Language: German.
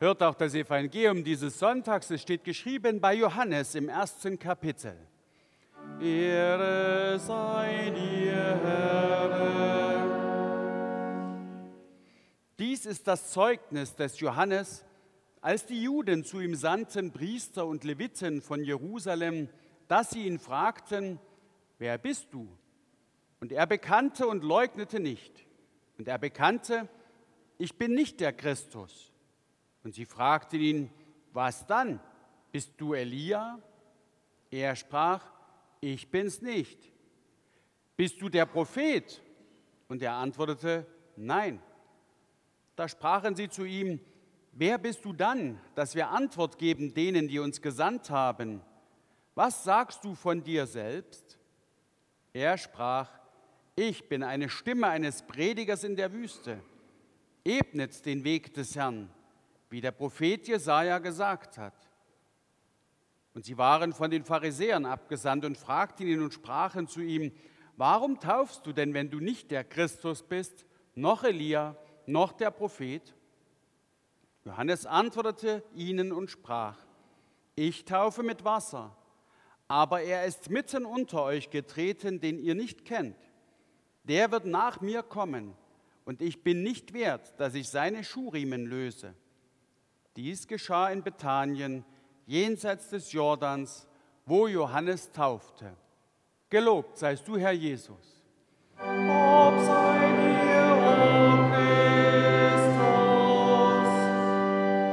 Hört auch das Evangelium dieses Sonntags, es steht geschrieben bei Johannes im 1. Kapitel. Ehre sei dir, Herr. Dies ist das Zeugnis des Johannes, als die Juden zu ihm sandten, Priester und Leviten von Jerusalem, dass sie ihn fragten: Wer bist du? Und er bekannte und leugnete nicht. Und er bekannte: Ich bin nicht der Christus. Und sie fragten ihn: Was dann? Bist du Elia? Er sprach: Ich bin's nicht. Bist du der Prophet? Und er antwortete: Nein. Da sprachen sie zu ihm: Wer bist du dann, dass wir Antwort geben denen, die uns gesandt haben? Was sagst du von dir selbst? Er sprach: Ich bin eine Stimme eines Predigers in der Wüste. Ebnet den Weg des Herrn, wie der Prophet Jesaja gesagt hat. Und sie waren von den Pharisäern abgesandt und fragten ihn und sprachen zu ihm: Warum taufst du denn, wenn du nicht der Christus bist, noch Elia, noch der Prophet? Johannes antwortete ihnen und sprach: Ich taufe mit Wasser, aber er ist mitten unter euch getreten, den ihr nicht kennt. Der wird nach mir kommen, und ich bin nicht wert, dass ich seine Schuhriemen löse. Dies geschah in Bethanien, jenseits des Jordans, wo Johannes taufte. Gelobt seist du, Herr Jesus. Ob sei